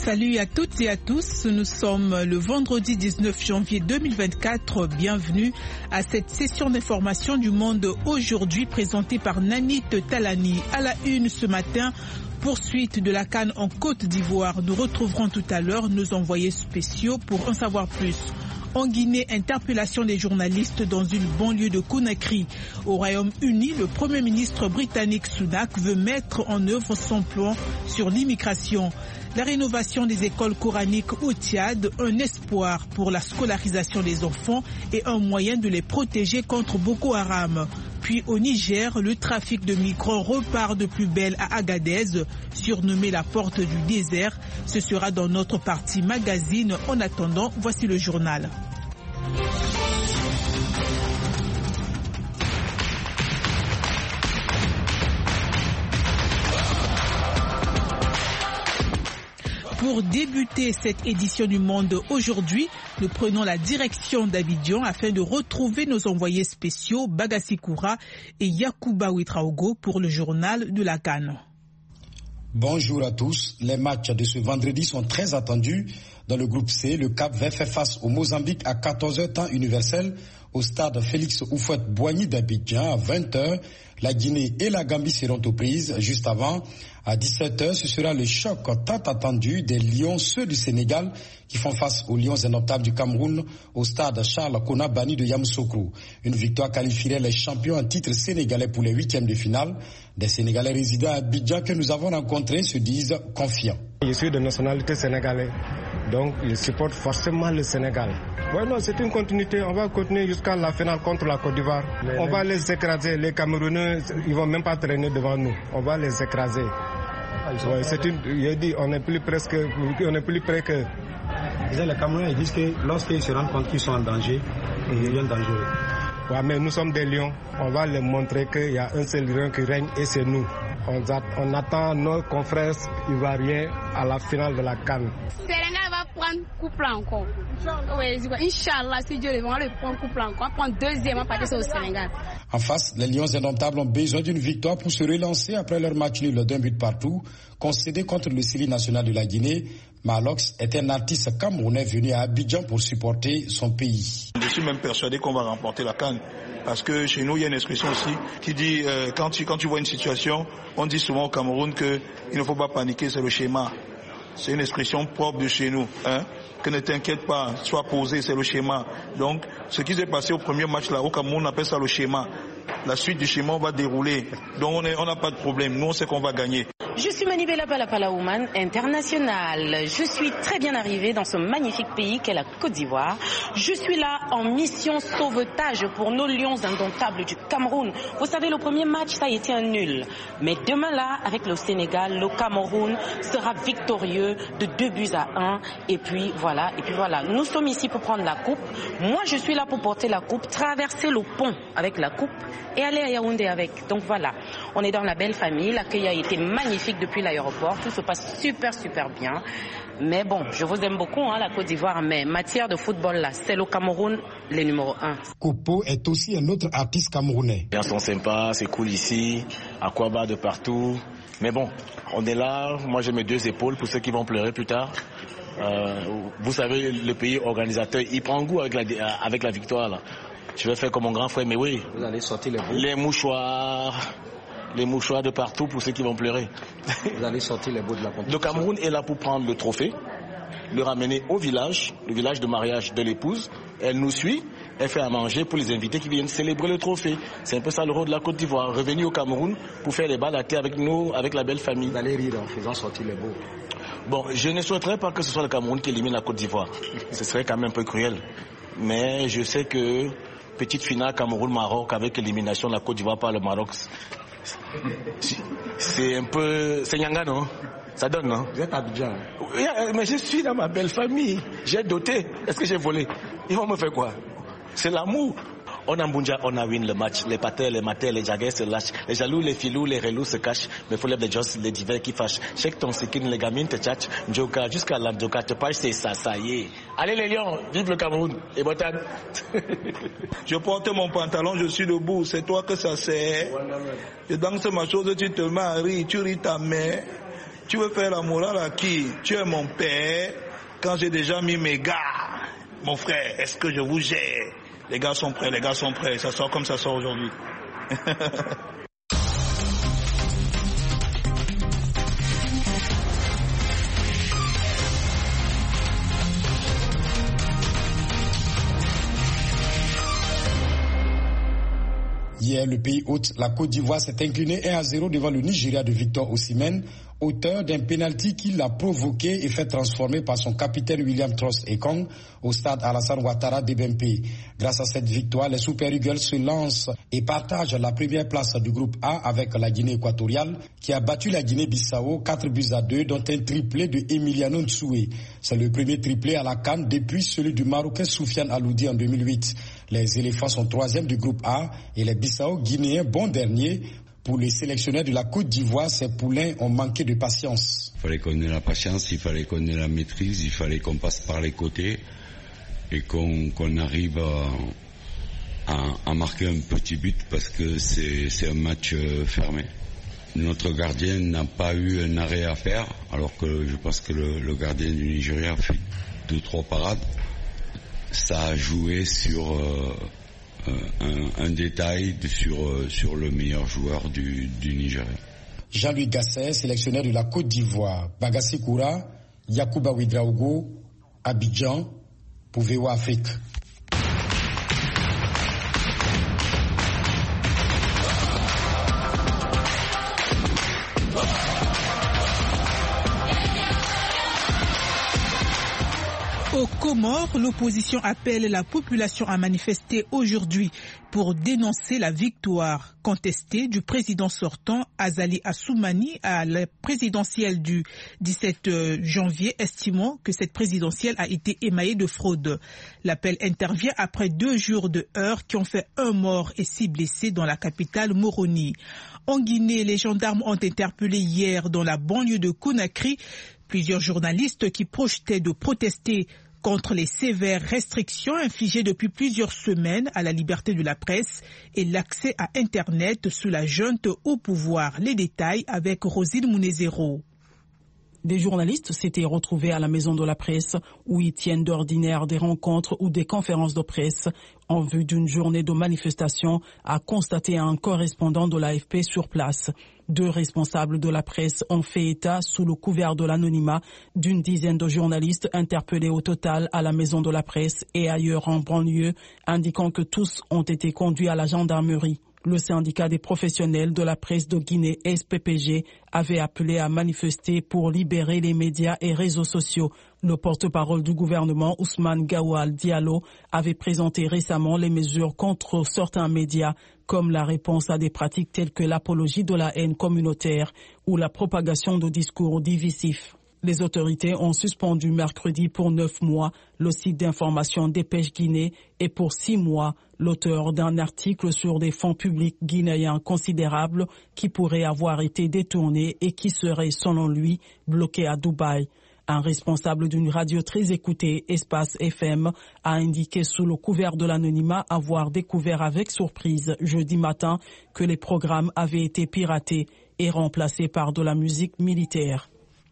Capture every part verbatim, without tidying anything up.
Salut à toutes et à tous, nous sommes le vendredi dix-neuf janvier deux mille vingt-quatre. Bienvenue à cette session d'information du Monde aujourd'hui présentée par Nanit Talani. À la une ce matin, poursuite de la CAN en Côte d'Ivoire. Nous retrouverons tout à l'heure nos envoyés spéciaux pour en savoir plus. En Guinée, interpellation des journalistes dans une banlieue de Conakry. Au Royaume-Uni, le Premier ministre britannique Sunak veut mettre en œuvre son plan sur l'immigration. La rénovation des écoles coraniques au Tchad, un espoir pour la scolarisation des enfants et un moyen de les protéger contre Boko Haram. Puis au Niger, le trafic de migrants repart de plus belle à Agadez, surnommé la porte du désert. Ce sera dans notre partie magazine. En attendant, voici le journal. Pour débuter cette édition du Monde aujourd'hui, nous prenons la direction d'Abidjan afin de retrouver nos envoyés spéciaux Bagassi Koura et Yacouba Ouetraogo pour le journal de la CAN. Bonjour à tous. Les matchs de ce vendredi sont très attendus. Dans le groupe C, le Cap-Vert fait face au Mozambique à quatorze heures temps universel au stade Félix Houphouët-Boigny d'Abidjan à vingt heures. La Guinée et la Gambie seront aux prises. Juste avant, à dix-sept heures, ce sera le choc tant attendu des Lions, ceux du Sénégal, qui font face aux Lions indomptables du Cameroun au stade Charles Kouna Bani de Yamoussoukro. Une victoire qualifierait les champions en titre sénégalais pour les huitièmes de finale. Des Sénégalais résidant à Abidjan que nous avons rencontrés se disent confiants. Je suis de nationalité sénégalaise, donc je supporte forcément le Sénégal. Ouais, non, c'est une continuité. On va continuer jusqu'à la finale contre la Côte d'Ivoire. Les... On va les écraser. Les Camerounais, ils vont même pas traîner devant nous. On va les écraser. Ouais, c'est une. Il dit, on est plus presque, on est plus près que. Les Camerounais ils disent que lorsqu'ils se rendent compte qu'ils sont en danger, ils deviennent dangereux. Ouais, mais nous sommes des lions. On va leur montrer qu'il y a un seul lion qui règne et c'est nous. On, on attend nos confrères ivoiriens à la finale de la CAN. Sénégal va prendre couple encore. Oui, Inch'Allah, si Dieu le veut, on va le prendre couple encore. On va prendre deuxième à partir au Sénégal. En face, les Lions indomptables ont besoin d'une victoire pour se relancer après leur match nul d'un but partout, concédé contre le Syli national de la Guinée. Malox est un artiste camerounais venu à Abidjan pour supporter son pays. Je suis même persuadé qu'on va remporter la CAN. Parce que chez nous, il y a une expression aussi qui dit euh, quand, tu, quand tu vois une situation, on dit souvent au Cameroun qu'il ne faut pas paniquer, c'est le schéma. C'est une expression propre de chez nous. Hein? Que ne t'inquiète pas, sois posé, c'est le schéma. Donc, ce qui s'est passé au premier match là, au Cameroun, on appelle ça le schéma. La suite du schéma, on va dérouler. Donc, on n'a pas de problème. Nous, on sait qu'on va gagner. Je suis Manibela Palapalaouman, internationale. Je suis très bien arrivée dans ce magnifique pays qu'est la Côte d'Ivoire. Je suis là en mission sauvetage pour nos lions indomptables du Cameroun. Vous savez, le premier match, ça a été un nul. Mais demain là, avec le Sénégal, le Cameroun sera victorieux de deux buts à un. Et puis voilà, et puis voilà. Nous sommes ici pour prendre la coupe. Moi, je suis là pour porter la coupe, traverser le pont avec la coupe et aller à Yaoundé avec. Donc voilà, on est dans la belle famille. L'accueil a été magnifique depuis l'aéroport, tout se passe super super bien. Mais bon, je vous aime beaucoup, hein, la Côte d'Ivoire, mais matière de football là, c'est le Cameroun, les numéro un. Kopo est aussi un autre artiste camerounais. Les gens sont sympas, c'est cool ici, Aquaba de partout. Mais bon, on est là, moi j'ai mes deux épaules pour ceux qui vont pleurer plus tard. Euh, vous savez, le pays organisateur, il prend goût avec la, avec la victoire là. Je vais faire comme mon grand frère, mais oui. Vous allez sortir les bouts. Les mouchoirs. Les mouchoirs de partout pour ceux qui vont pleurer. Vous allez sortir les bouts de la compétition. Le Cameroun est là pour prendre le trophée, le ramener au village, le village de mariage de l'épouse. Elle nous suit, elle fait à manger pour les invités qui viennent célébrer le trophée. C'est un peu ça le rôle de la Côte d'Ivoire. Revenir au Cameroun pour faire les balles à terre avec nous, avec la belle famille. Vous allez rire en faisant sortir les bouts. Bon, je ne souhaiterais pas que ce soit le Cameroun qui élimine la Côte d'Ivoire. Ce serait quand même un peu cruel. Mais je sais que petite finale Cameroun-Maroc avec élimination de la Côte d'Ivoire par le Maroc, c'est un peu... C'est Nyanga, non? Ça donne, non? Vous êtes Abidjan. Oui, mais je suis dans ma belle famille. J'ai doté. Est-ce que j'ai volé? Ils vont me faire quoi? C'est l'amour. On a Mbunja, on a win le match. Les patères, les matères, les jaguars se lâchent. Les jaloux, les filous, les relous se cachent. Mais faut les jos, les divers qui fâchent. Check ton skin, les gamines te tchatchent. Njoka, jusqu'à la Njoka te pâche, c'est ça, ça y est. Allez les lions, vive le Cameroun. Et Botan. Je porte mon pantalon, je suis debout. C'est toi que ça sert. Je danse ma chose, tu te maries, tu ris ta mère. Tu veux faire la morale à qui? Tu es mon père quand j'ai déjà mis mes gars. Mon frère, est-ce que je vous gère? Les gars sont prêts, les gars sont prêts. Ça sort comme ça sort aujourd'hui. Hier, le pays hôte, la Côte d'Ivoire, s'est incliné un à zéro devant le Nigeria de Victor Osimhen, auteur d'un pénalty qui l'a provoqué et fait transformer par son capitaine William Trost-Ekong au stade Alassane Ouattara d'Ebempe. Grâce à cette victoire, les Super Eagles se lancent et partagent la première place du groupe A avec la Guinée équatoriale qui a battu la Guinée-Bissau quatre buts à deux, dont un triplé de Emiliano Nsoué. C'est le premier triplé à la CAN depuis celui du Marocain Soufiane Aloudi en deux mille huit. Les éléphants sont troisième du groupe A et les Bissau-Guinéens bons derniers. Pour les sélectionneurs de la Côte d'Ivoire, ces poulains ont manqué de patience. Il fallait qu'on ait la patience, il fallait qu'on ait la maîtrise, il fallait qu'on passe par les côtés et qu'on, qu'on arrive à, à, à marquer un petit but parce que c'est, c'est un match fermé. Notre gardien n'a pas eu un arrêt à faire, alors que je pense que le, le gardien du Nigeria a fait deux, trois parades. Ça a joué sur... Euh, Un, un détail sur, sur le meilleur joueur du, du Nigeria. Jean-Louis Gasset, sélectionneur de la Côte d'Ivoire. Bagassi Koura, Yacouba Ouedraogo, Abidjan, pour V O A Afrique. Aux Comores, l'opposition appelle la population à manifester aujourd'hui pour dénoncer la victoire contestée du président sortant Azali Assoumani à la présidentielle du dix-sept janvier, estimant que cette présidentielle a été émaillée de fraude. L'appel intervient après deux jours de heurts qui ont fait un mort et six blessés dans la capitale Moroni. En Guinée, les gendarmes ont interpellé hier dans la banlieue de Conakry plusieurs journalistes qui projetaient de protester contre les sévères restrictions infligées depuis plusieurs semaines à la liberté de la presse et l'accès à Internet sous la junte au pouvoir. Les détails avec Rosine Mounezero. Des journalistes s'étaient retrouvés à la Maison de la Presse où ils tiennent d'ordinaire des rencontres ou des conférences de presse en vue d'une journée de manifestation, a constaté un correspondant de l'A F P sur place. Deux responsables de la presse ont fait état, sous le couvert de l'anonymat, d'une dizaine de journalistes interpellés au total à la Maison de la Presse et ailleurs en banlieue, indiquant que tous ont été conduits à la gendarmerie. Le syndicat des professionnels de la presse de Guinée, S P P G, avait appelé à manifester pour libérer les médias et réseaux sociaux. Le porte-parole du gouvernement, Ousmane Gawal Diallo, avait présenté récemment les mesures contre certains médias, comme la réponse à des pratiques telles que l'apologie de la haine communautaire ou la propagation de discours divisifs. Les autorités ont suspendu mercredi pour neuf mois le site d'information Dépêche Guinée et pour six mois l'auteur d'un article sur des fonds publics guinéens considérables qui pourraient avoir été détournés et qui seraient, selon lui, bloqués à Dubaï. Un responsable d'une radio très écoutée, Espace F M, a indiqué sous le couvert de l'anonymat avoir découvert avec surprise jeudi matin que les programmes avaient été piratés et remplacés par de la musique militaire.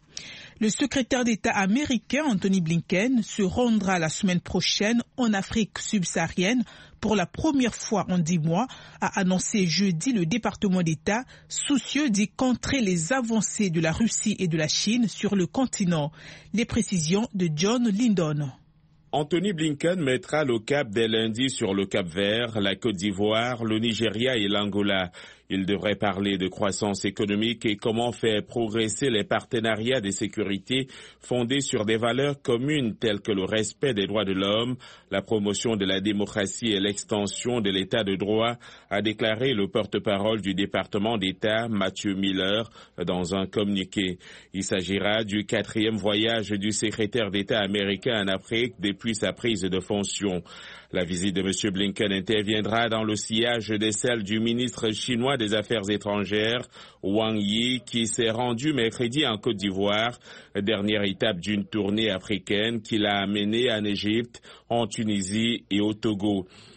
Le secrétaire d'État américain Anthony Blinken se rendra la semaine prochaine en Afrique subsaharienne pour la première fois en dix mois, a annoncé jeudi le département d'État, soucieux d'y contrer les avancées de la Russie et de la Chine sur le continent. Les précisions de John Lindon. Anthony Blinken mettra le cap dès lundi sur le Cap-Vert, la Côte d'Ivoire, le Nigeria et l'Angola. Il devrait parler de croissance économique et comment faire progresser les partenariats de sécurité fondés sur des valeurs communes telles que le respect des droits de l'homme, la promotion de la démocratie et l'extension de l'état de droit, a déclaré le porte-parole du département d'État, Matthew Miller, dans un communiqué. Il s'agira du quatrième voyage du secrétaire d'État américain en Afrique depuis sa prise de fonction. La visite de M. Blinken interviendra dans le sillage de celle du ministre chinois des Affaires étrangères, Wang Yi, qui s'est rendu mercredi en Côte d'Ivoire, dernière étape d'une tournée africaine qu'il a menée en Égypte, en Tunisie et au Togo.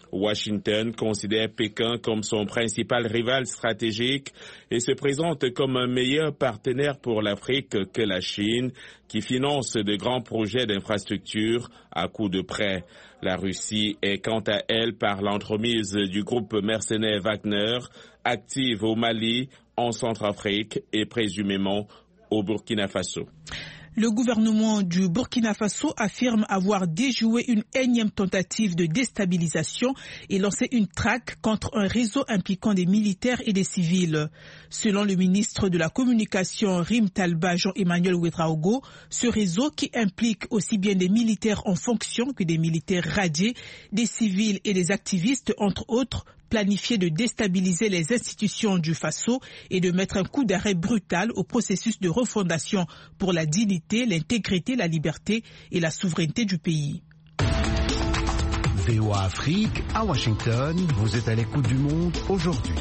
Washington considère Pékin comme son principal rival stratégique et se présente comme un meilleur partenaire pour l'Afrique que la Chine, qui finance de grands projets d'infrastructure à coût de prêts. La Russie est quant à elle, par l'entremise du groupe mercenaire Wagner, active au Mali, en Centrafrique et présumément au Burkina Faso. Le gouvernement du Burkina Faso affirme avoir déjoué une énième tentative de déstabilisation et lancé une traque contre un réseau impliquant des militaires et des civils. Selon le ministre de la Communication Rim Talba Jean-Emmanuel Ouedraogo, ce réseau, qui implique aussi bien des militaires en fonction que des militaires radiés, des civils et des activistes, entre autres, planifié de déstabiliser les institutions du Faso et de mettre un coup d'arrêt brutal au processus de refondation pour la dignité, l'intégrité, la liberté et la souveraineté du pays. V O A Afrique, à Washington, vous êtes à l'écoute du monde aujourd'hui.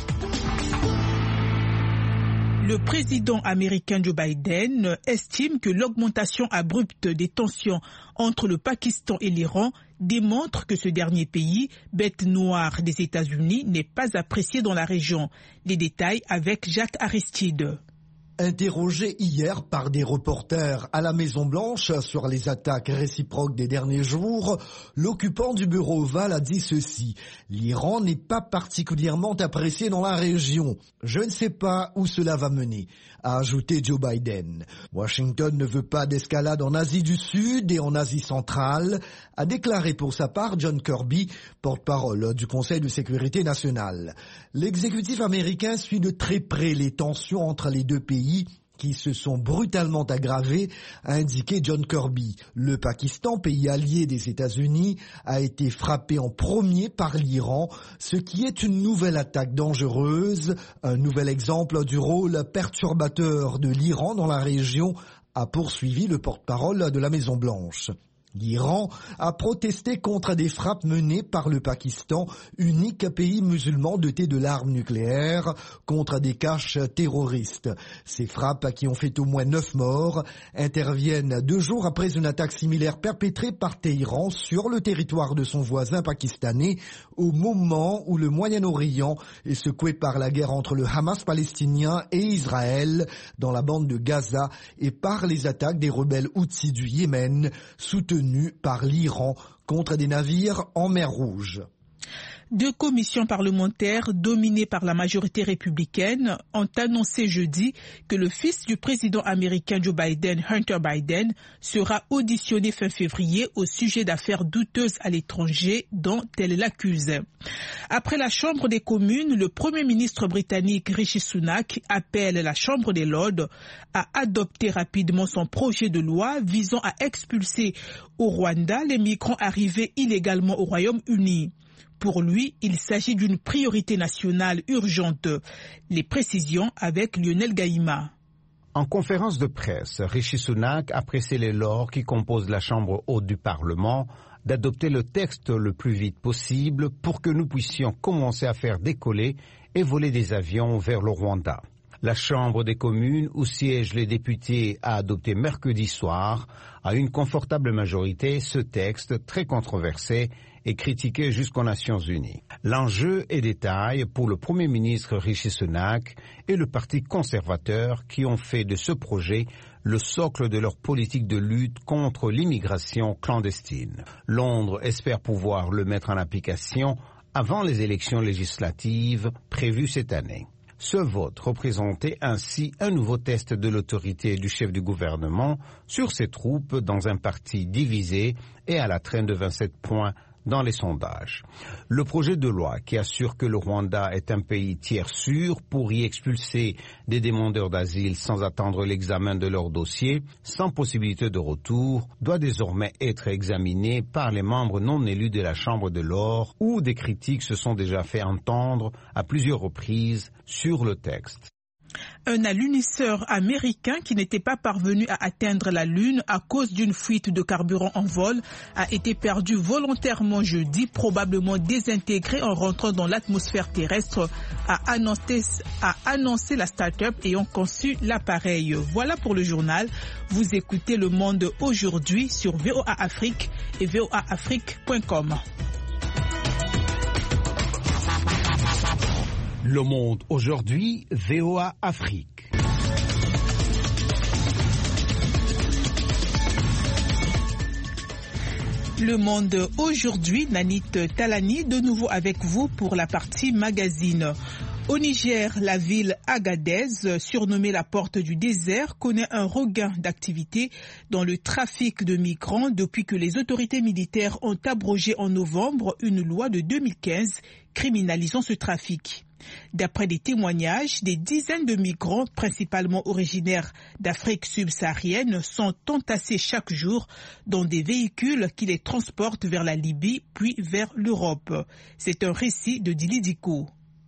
Le président américain Joe Biden estime que l'augmentation abrupte des tensions entre le Pakistan et l'Iran démontre que ce dernier pays, bête noire des États-Unis, n'est pas apprécié dans la région. Les détails avec Jacques Aristide. Interrogé hier par des reporters à la Maison-Blanche sur les attaques réciproques des derniers jours, l'occupant du bureau ovale a dit ceci: « L'Iran n'est pas particulièrement apprécié dans la région. Je ne sais pas où cela va mener », a ajouté Joe Biden. Washington ne veut pas d'escalade en Asie du Sud et en Asie centrale, a déclaré pour sa part John Kirby, porte-parole du Conseil de sécurité nationale. L'exécutif américain suit de très près les tensions entre les deux pays qui se sont brutalement aggravées, a indiqué John Kirby. Le Pakistan, pays allié des États-Unis, a été frappé en premier par l'Iran, ce qui est une nouvelle attaque dangereuse, un nouvel exemple du rôle perturbateur de l'Iran dans la région, a poursuivi le porte-parole de la Maison-Blanche. L'Iran a protesté contre des frappes menées par le Pakistan, unique pays musulman doté de l'arme nucléaire, contre des caches terroristes. Ces frappes, qui ont fait au moins neuf morts, interviennent deux jours après une attaque similaire perpétrée par Téhéran sur le territoire de son voisin pakistanais, au moment où le Moyen-Orient est secoué par la guerre entre le Hamas palestinien et Israël dans la bande de Gaza et par les attaques des rebelles Houthis du Yémen, soutenus par l'Iran contre des navires en mer Rouge. Deux commissions parlementaires dominées par la majorité républicaine ont annoncé jeudi que le fils du président américain Joe Biden, Hunter Biden, sera auditionné fin février au sujet d'affaires douteuses à l'étranger dont elle l'accuse. Après la Chambre des communes, le Premier ministre britannique Rishi Sunak appelle la Chambre des Lords à adopter rapidement son projet de loi visant à expulser au Rwanda les migrants arrivés illégalement au Royaume-Uni. Pour lui, il s'agit d'une priorité nationale urgente. Les précisions avec Lionel Gaïma. En conférence de presse, Rishi Sunak a pressé les lords qui composent la Chambre haute du Parlement d'adopter le texte le plus vite possible pour que nous puissions commencer à faire décoller et voler des avions vers le Rwanda. La Chambre des communes, où siègent les députés, a adopté mercredi soir, à une confortable majorité, ce texte très controversé et critiqué jusqu'aux Nations Unies. L'enjeu est détail pour le Premier ministre Rishi Sunak et le Parti conservateur qui ont fait de ce projet le socle de leur politique de lutte contre l'immigration clandestine. Londres espère pouvoir le mettre en application avant les élections législatives prévues cette année. Ce vote représentait ainsi un nouveau test de l'autorité du chef du gouvernement sur ses troupes dans un parti divisé et à la traîne de vingt-sept points dans les sondages. Le projet de loi qui assure que le Rwanda est un pays tiers sûr pour y expulser des demandeurs d'asile sans attendre l'examen de leur dossier, sans possibilité de retour, doit désormais être examiné par les membres non élus de la Chambre de Lords, où des critiques se sont déjà fait entendre à plusieurs reprises sur le texte. Un alunisseur américain qui n'était pas parvenu à atteindre la Lune à cause d'une fuite de carburant en vol a été perdu volontairement jeudi, probablement désintégré en rentrant dans l'atmosphère terrestre, a annoncé, a annoncé la start-up ayant conçu l'appareil. Voilà pour le journal. Vous écoutez Le Monde aujourd'hui sur V O A Afrique et V O A Afrique point com. Le Monde aujourd'hui, V O A Afrique. Le Monde aujourd'hui, Nanit Talani, de nouveau avec vous pour la partie magazine. Au Niger, la ville Agadez, surnommée la porte du désert, connaît un regain d'activité dans le trafic de migrants depuis que les autorités militaires ont abrogé en novembre une loi de deux mille quinze criminalisant ce trafic. D'après des témoignages, des dizaines de migrants, principalement originaires d'Afrique subsaharienne, sont entassés chaque jour dans des véhicules qui les transportent vers la Libye puis vers l'Europe. C'est un récit de Dili Diko.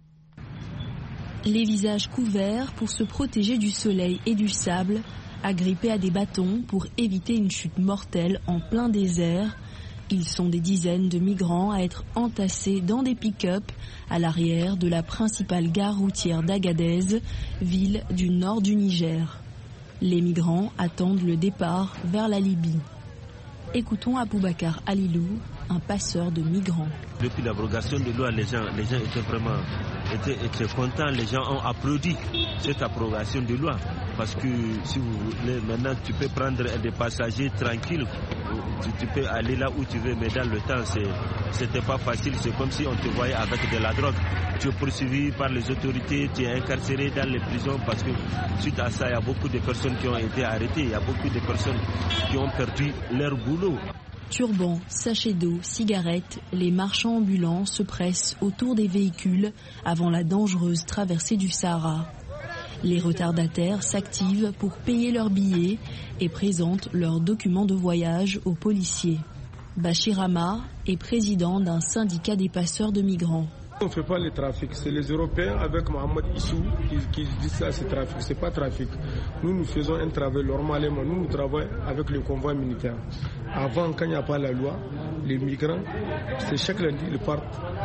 Les visages couverts pour se protéger du soleil et du sable, agrippés à des bâtons pour éviter une chute mortelle en plein désert. Ils sont des dizaines de migrants à être entassés dans des pick-up à l'arrière de la principale gare routière d'Agadez, ville du nord du Niger. Les migrants attendent le départ vers la Libye. Écoutons Aboubakar Alilou, un passeur de migrants. Depuis l'abrogation de loi, les gens, les gens étaient vraiment étaient, étaient contents, les gens ont applaudi cette abrogation de loi. Parce que si vous voulez, maintenant tu peux prendre des passagers tranquilles, tu, tu peux aller là où tu veux, mais dans le temps, c'est, c'était pas facile, c'est comme si on te voyait avec de la drogue. Tu es poursuivi par les autorités, tu es incarcéré dans les prisons parce que suite à ça, il y a beaucoup de personnes qui ont été arrêtées, il y a beaucoup de personnes qui ont perdu leur boulot. Turbans, sachets d'eau, cigarettes, les marchands ambulants se pressent autour des véhicules avant la dangereuse traversée du Sahara. Les retardataires s'activent pour payer leurs billets et présentent leurs documents de voyage aux policiers. Bachir Ama est président d'un syndicat des passeurs de migrants. On ne fait pas le trafic, c'est les Européens avec Mohamed Issou qui, qui disent ça, c'est trafic, c'est pas trafic. Nous, nous faisons un travail normalement, nous, nous travaillons avec le convoi militaire. Avant, quand il n'y a pas la loi, les migrants, c'est chaque lundi, ils partent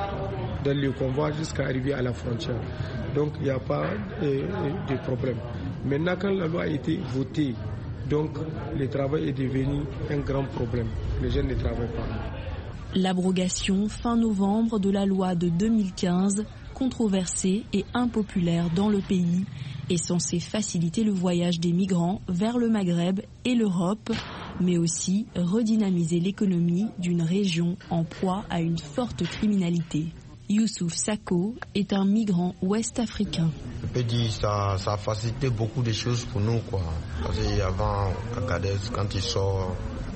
dans le convoi jusqu'à arriver à la frontière. Donc, il n'y a pas euh, de problème. Maintenant, quand la loi a été votée, donc, le travail est devenu un grand problème. Les jeunes ne travaillent pas. L'abrogation fin novembre de la loi de deux mille quinze, controversée et impopulaire dans le pays, est censée faciliter le voyage des migrants vers le Maghreb et l'Europe, mais aussi redynamiser l'économie d'une région en proie à une forte criminalité. Youssouf Sako est un migrant ouest-africain. Je peux dire que ça, ça a facilité beaucoup de choses pour nous, quoi. Parce qu'avant, à Agadez, quand tu sors,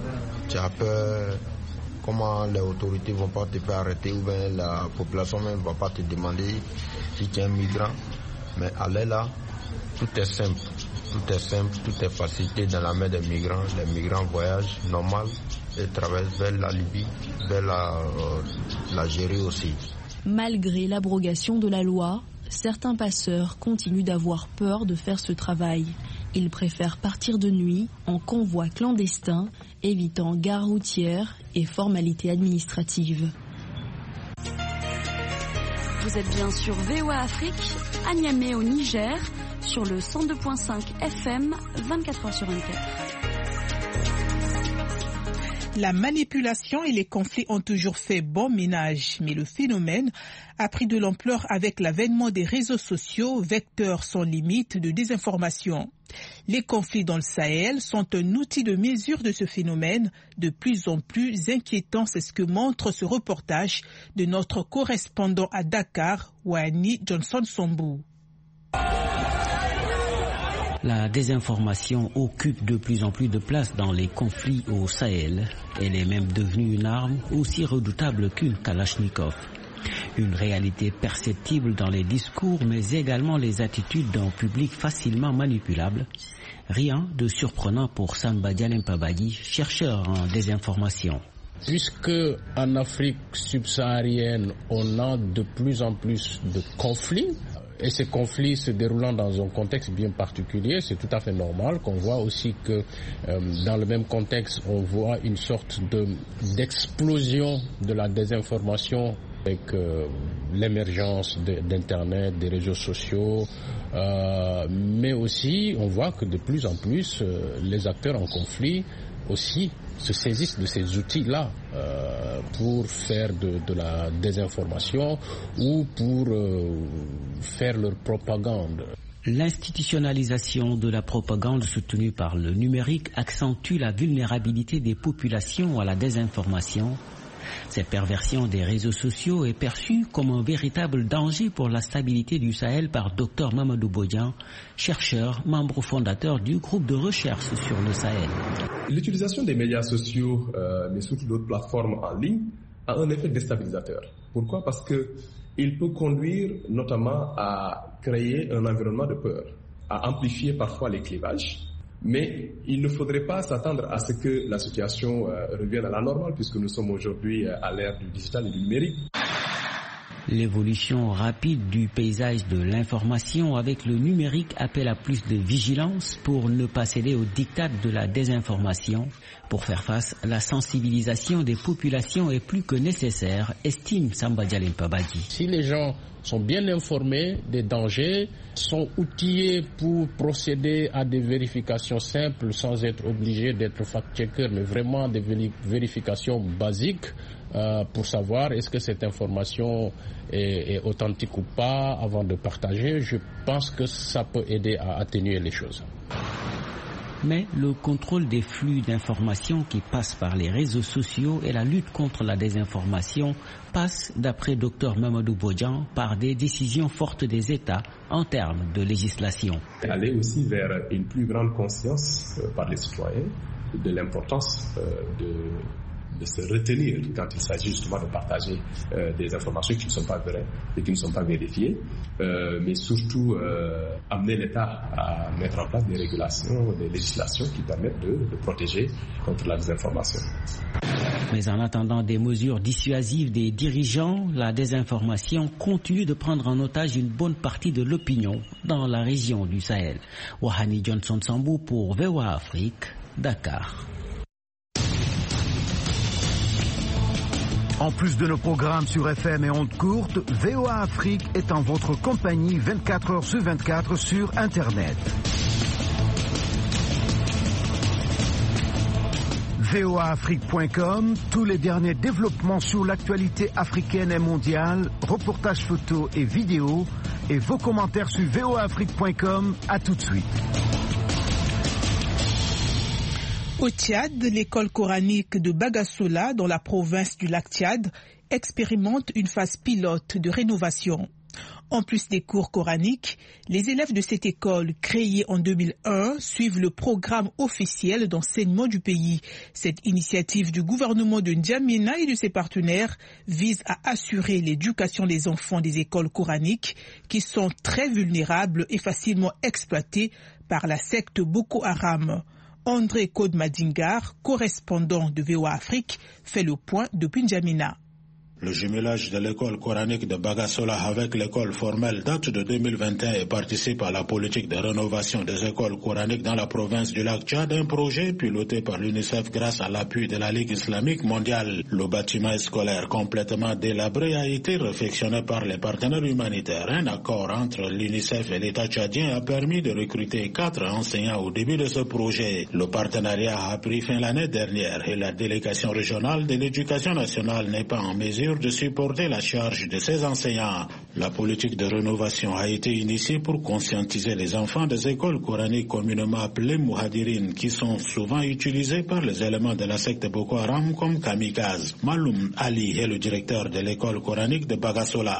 tu as peur. Comment les autorités ne vont pas te faire arrêter ou bien la population même ne va pas te demander si tu es un migrant. Mais aller là, tout est simple. Tout est simple, tout est facilité dans la main des migrants. Les migrants voyagent normal et traversent vers la Libye, vers la, euh, l'Algérie aussi. Malgré l'abrogation de la loi, certains passeurs continuent d'avoir peur de faire ce travail. Ils préfèrent partir de nuit en convoi clandestin, évitant gares routières et formalités administratives. Vous êtes bien sur V O A Afrique, à Niamey au Niger, sur le cent deux virgule cinq F M, vingt-quatre heures sur vingt-quatre. La manipulation et les conflits ont toujours fait bon ménage, mais le phénomène a pris de l'ampleur avec l'avènement des réseaux sociaux, vecteurs sans limite de désinformation. Les conflits dans le Sahel sont un outil de mesure de ce phénomène de plus en plus inquiétant, c'est ce que montre ce reportage de notre correspondant à Dakar, Wani Johnson Sombu. La désinformation occupe de plus en plus de place dans les conflits au Sahel. Elle est même devenue une arme aussi redoutable qu'une Kalachnikov. Une réalité perceptible dans les discours, mais également les attitudes d'un public facilement manipulable. Rien de surprenant pour Samba Dialem-Pabadi, chercheur en désinformation. Puisque en Afrique subsaharienne, on a de plus en plus de conflits, et ces conflits se déroulant dans un contexte bien particulier, c'est tout à fait normal qu'on voit aussi que euh, dans le même contexte, on voit une sorte de, d'explosion de la désinformation avec euh, l'émergence de, d'Internet, des réseaux sociaux, euh, mais aussi on voit que de plus en plus euh, les acteurs en conflit aussi se saisissent de ces outils-là euh, pour faire de, de la désinformation ou pour euh, faire leur propagande. L'institutionnalisation de la propagande soutenue par le numérique accentue la vulnérabilité des populations à la désinformation. Cette perversion des réseaux sociaux est perçue comme un véritable danger pour la stabilité du Sahel par Dr Mamadou Bodian, chercheur, membre fondateur du groupe de recherche sur le Sahel. L'utilisation des médias sociaux, euh, mais surtout d'autres plateformes en ligne, a un effet déstabilisateur. Pourquoi ? Parce que il peut conduire notamment à créer un environnement de peur, à amplifier parfois les clivages. Mais il ne faudrait pas s'attendre à ce que la situation euh, revienne à la normale, puisque nous sommes aujourd'hui euh, à l'ère du digital et du numérique. L'évolution rapide du paysage de l'information avec le numérique appelle à plus de vigilance pour ne pas céder au diktat de la désinformation. Pour faire face, la sensibilisation des populations est plus que nécessaire, estime Samba Dialin Pabadi. Si les gens sont bien informés des dangers, sont outillés pour procéder à des vérifications simples sans être obligés d'être fact-checkers, mais vraiment des vérifications basiques euh, pour savoir est-ce que cette information est, est authentique ou pas avant de partager, je pense que ça peut aider à atténuer les choses. Mais le contrôle des flux d'informations qui passent par les réseaux sociaux et la lutte contre la désinformation passent, d'après Dr Mamadou Bodian, par des décisions fortes des États en termes de législation. Aller aussi vers une plus grande conscience euh, par les citoyens de l'importance euh, de... de se retenir quand il s'agit justement de partager euh, des informations qui ne sont pas vraies et qui ne sont pas vérifiées, euh, mais surtout euh, amener l'État à mettre en place des régulations, des législations qui permettent de, de protéger contre la désinformation. Mais en attendant des mesures dissuasives des dirigeants, la désinformation continue de prendre en otage une bonne partie de l'opinion dans la région du Sahel. Wahani Johnson Sambou pour V O A Afrique, Dakar. En plus de nos programmes sur F M et ondes courtes, V O A Afrique est en votre compagnie vingt-quatre heures sur vingt-quatre sur Internet. V O A Afrique point com, tous les derniers développements sur l'actualité africaine et mondiale, reportages photos et vidéos, et vos commentaires sur V O A Afrique point com. À tout de suite. Au Tchad, l'école coranique de Bagassola, dans la province du lac Tchad, expérimente une phase pilote de rénovation. En plus des cours coraniques, les élèves de cette école, créée en deux mille un, suivent le programme officiel d'enseignement du pays. Cette initiative du gouvernement de N'Djamena et de ses partenaires vise à assurer l'éducation des enfants des écoles coraniques qui sont très vulnérables et facilement exploités par la secte Boko Haram. André Kodmadingar, correspondant de V O A Afrique, fait le point depuis N'Djamena. Le jumelage de l'école coranique de Bagassola avec l'école formelle date de deux mille vingt et un et participe à la politique de rénovation des écoles coraniques dans la province du lac Tchad, un projet piloté par l'UNICEF grâce à l'appui de la Ligue islamique mondiale. Le bâtiment scolaire complètement délabré a été réfectionné par les partenaires humanitaires. Un accord entre l'UNICEF et l'État tchadien a permis de recruter quatre enseignants au début de ce projet. Le partenariat a pris fin l'année dernière et la délégation régionale de l'éducation nationale n'est pas en mesure de supporter la charge de ces enseignants. La politique de rénovation a été initiée pour conscientiser les enfants des écoles coraniques communément appelées Mouhadirin, qui sont souvent utilisés par les éléments de la secte Boko Haram comme kamikazes. Maloum Ali est le directeur de l'école coranique de Bagassola.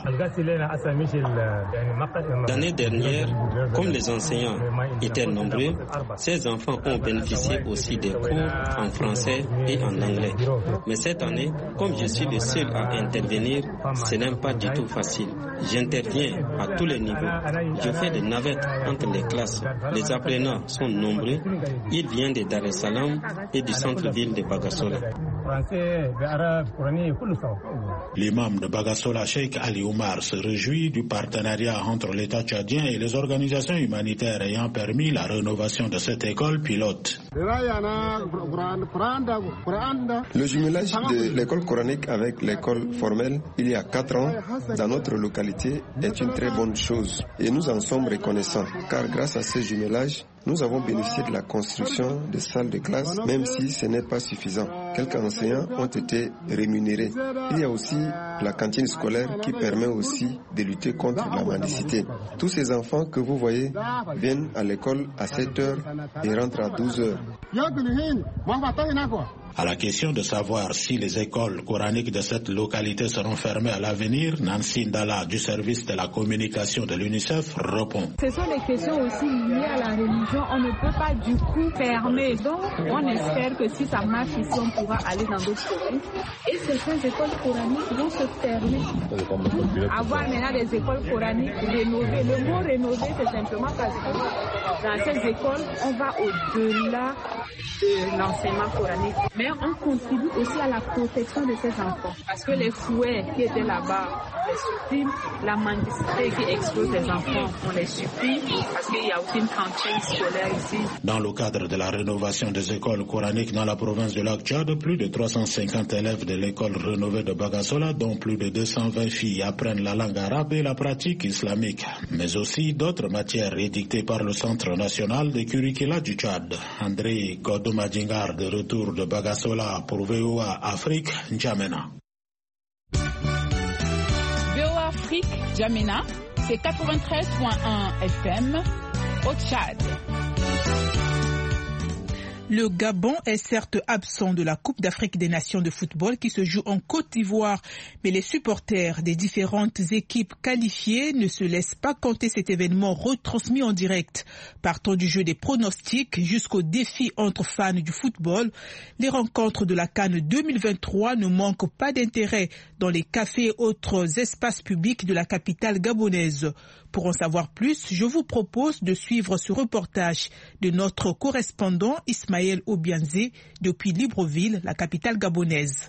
L'année dernière, comme les enseignants étaient nombreux, ces enfants ont bénéficié aussi des cours en français et en anglais. Mais cette année, comme je suis le seul à intervenir, ce n'est pas du tout facile. J'interviens à tous les niveaux. Je fais des navettes entre les classes. Les apprenants sont nombreux. Ils viennent de Dar es Salaam et du centre-ville de Bagassola. L'imam de Bagassola, Cheikh Ali Oumar, se réjouit du partenariat entre l'État tchadien et les organisations humanitaires ayant permis la rénovation de cette école pilote. Le jumelage de l'école coranique avec l'école formelle il y a quatre ans dans notre localité est une très bonne chose et nous en sommes reconnaissants car grâce à ce jumelage, Nous avons bénéficié de la construction de salles de classe, même si ce n'est pas suffisant. Quelques enseignants ont été rémunérés. Il y a aussi la cantine scolaire qui permet aussi de lutter contre la mendicité. Tous ces enfants que vous voyez viennent à l'école à sept heures et rentrent à douze heures. À la question de savoir si les écoles coraniques de cette localité seront fermées à l'avenir, Nancy Ndala du service de la communication de l'UNICEF répond. Ce sont des questions aussi liées à la religion. On ne peut pas du coup fermer. Donc on espère que si ça marche ici, on pourra aller dans d'autres provinces. Et certaines écoles coraniques vont se fermer. Avoir maintenant des écoles coraniques rénovées. Le mot rénover, c'est simplement parce que dans ces écoles, on va au-delà de l'enseignement coranique. Mais on contribue aussi à la protection de ces enfants. Parce que les fouets qui étaient là-bas, on les supprime. La mendicité qui expose les enfants, on les supprime. Parce qu'il y a aussi une cantine scolaire ici. Dans le cadre de la rénovation des écoles coraniques dans la province de Lac-Tchad, plus de trois cent cinquante élèves de l'école rénovée de Bagasola, dont plus de deux cent vingt filles, apprennent la langue arabe et la pratique islamique. Mais aussi d'autres matières édictées par le Centre national des curricula du Tchad. André Godomadingar, de retour de Bagasola. Sola pour V O A Afrique, N'Djamena. V O A Afrique, N'Djamena, c'est quatre-vingt-treize virgule un F M au Tchad. Le Gabon est certes absent de la Coupe d'Afrique des Nations de football qui se joue en Côte d'Ivoire, mais les supporters des différentes équipes qualifiées ne se laissent pas compter cet événement retransmis en direct. Partant du jeu des pronostics jusqu'au défi entre fans du football, les rencontres de la CAN deux mille vingt-trois ne manquent pas d'intérêt dans les cafés et autres espaces publics de la capitale gabonaise. Pour en savoir plus, je vous propose de suivre ce reportage de notre correspondant Ismaël Obianzé depuis Libreville, la capitale gabonaise.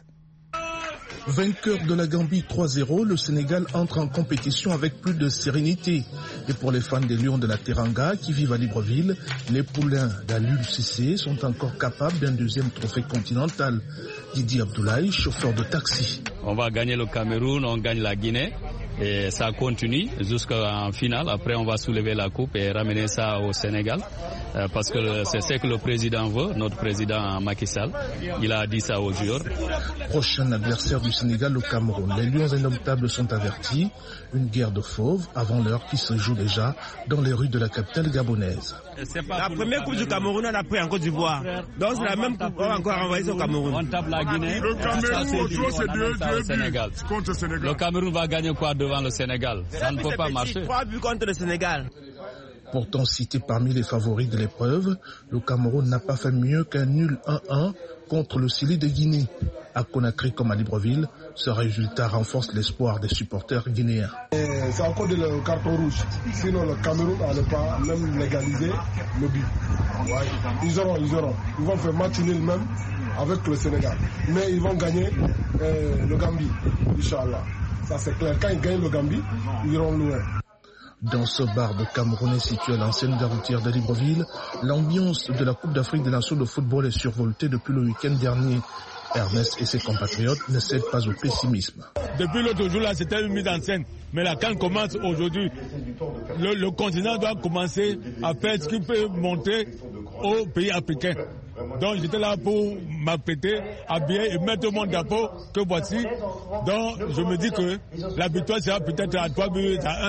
Vainqueur de la Gambie trois zéro, le Sénégal entre en compétition avec plus de sérénité. Et pour les fans des Lions de la Teranga qui vivent à Libreville, les poulains d'Alul Cissé sont encore capables d'un deuxième trophée continental. Didier Abdoulaye, chauffeur de taxi. On va gagner le Cameroun, on gagne la Guinée. Et ça continue jusqu'en finale. Après, on va soulever la coupe et ramener ça au Sénégal. Euh, parce que c'est ce que le président veut, notre président Macky Sall. Il a dit ça aux joueurs. Prochain adversaire du Sénégal, le Cameroun. Les Lions indomptables sont avertis. Une guerre de fauves avant l'heure qui se joue déjà dans les rues de la capitale gabonaise. La première coupe du Cameroun, on a pris en Côte d'Ivoire. Donc c'est la même coupe, on va encore envoyer au Cameroun. On tape la Guinée. Le Cameroun, c'est deux, deux Sénégal. Contre le Sénégal. Le Cameroun va gagner quoi devant le Sénégal? Ça ne peut pas marcher. Trois buts contre le Sénégal. Pourtant cité parmi les favoris de l'épreuve, le Cameroun n'a pas fait mieux qu'un nul un un contre le Sili de Guinée. À Conakry comme à Libreville, ce résultat renforce l'espoir des supporters guinéens. C'est encore le carton rouge. Sinon le Cameroun n'allait pas même légaliser le but. Ouais. Ils auront, ils auront. Ils vont faire match nul même avec le Sénégal. Mais ils vont gagner euh, le Gambie, Inch'Allah. Ça c'est clair. Quand ils gagnent le Gambie, ils iront loin. Dans ce bar de Camerounais situé à l'ancienne gare routière de Libreville, l'ambiance de la Coupe d'Afrique des Nations de football est survoltée depuis le week-end dernier. Ernest et ses compatriotes ne cèdent pas au pessimisme. Depuis l'autre jour, là, c'était une mise en scène. Mais la CAN commence aujourd'hui. Le, le continent doit commencer à faire ce qu'il peut montrer aux pays africains. Donc j'étais là pour m'apprêter, habiller et mettre au monde d'accord que voici. Donc je me dis que la victoire sera peut-être à trois buts à un.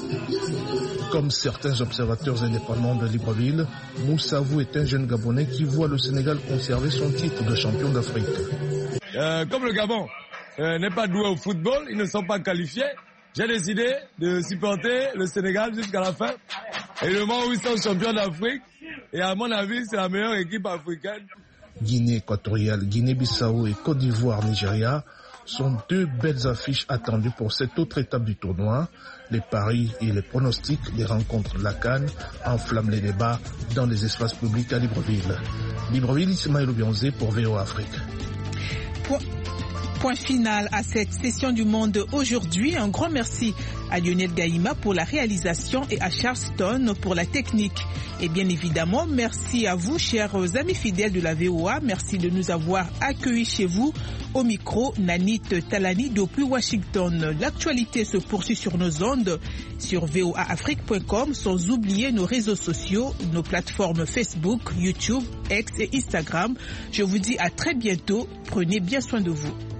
Comme certains observateurs indépendants de Libreville, Moussavou est un jeune Gabonais qui voit le Sénégal conserver son titre de champion d'Afrique. Euh, comme le Gabon euh, n'est pas doué au football, ils ne sont pas qualifiés. J'ai décidé de supporter le Sénégal jusqu'à la fin. Et le moment où ils sont champions d'Afrique, et à mon avis, c'est la meilleure équipe africaine. Guinée équatoriale, Guinée-Bissau et Côte d'Ivoire-Nigeria sont deux belles affiches attendues pour cette autre étape du tournoi. Les paris et les pronostics des rencontres de la CAN enflamment les débats dans les espaces publics à Libreville. Libreville, Ismaël Obianzé pour V O A Afrique. Point final à cette session du Monde aujourd'hui. Un grand merci à Lionel Gaïma pour la réalisation et à Charleston pour la technique. Et bien évidemment, merci à vous, chers amis fidèles de la V O A. Merci de nous avoir accueillis chez vous. Au micro, Nanit Talani depuis Washington. L'actualité se poursuit sur nos ondes, sur v o a afrique point com, sans oublier nos réseaux sociaux, nos plateformes Facebook, YouTube, X et Instagram. Je vous dis à très bientôt. Prenez bien soin de vous.